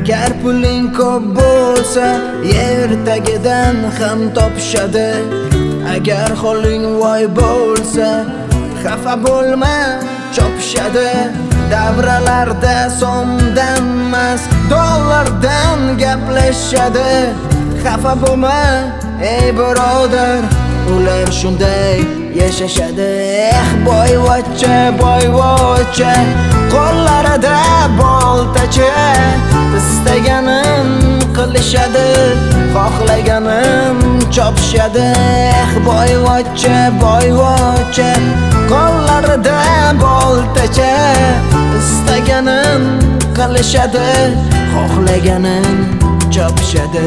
Agar puling ko'p bo'lsa, yer tagidan ham topishadi. Agar holing voy bo'lsa, xafa bo'lma, chopishadi. Davralarda so'mdan emas, dollardan gaplashadi. Xafa bo'lma, ey birodar, ular shunday yashashadi. Boyvachcha, boyvachcha, qo'llarida boltacha, istaganin qilishadi, xohlaganin chopishadi. Boyvachcha, boyvachcha, qo'llarida boltacha, istaganin qilishadi, xohlaganin chopishadi.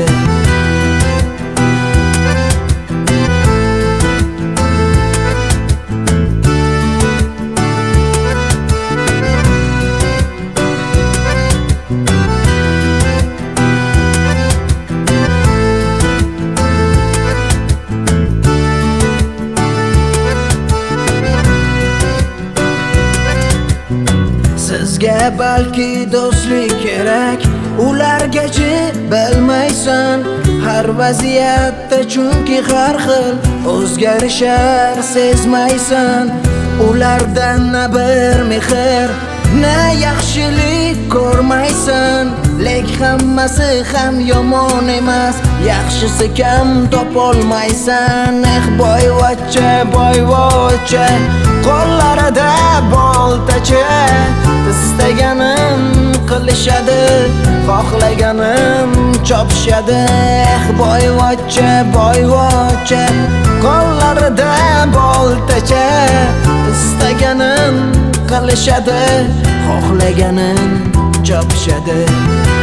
Sizga balki do'stlik kerak, ulargacha bilmaysan. Har vaziyatda chunki har xil o'zgarishar, sezmaysan. Ulardan na bir mehr, na yaxshilik ko'rmaysan. Lek hammasi ham yomon emas, yaxshisi kam topolmaysan. Boyvachcha, boyvachcha, qo'llarida boltacha, istaganin qilishadi, xohlaganin chopishadi. Boyvachcha, boyvachcha, qo'llarida boltacha, istaganin qilishadi, xohlaganin chopishadi.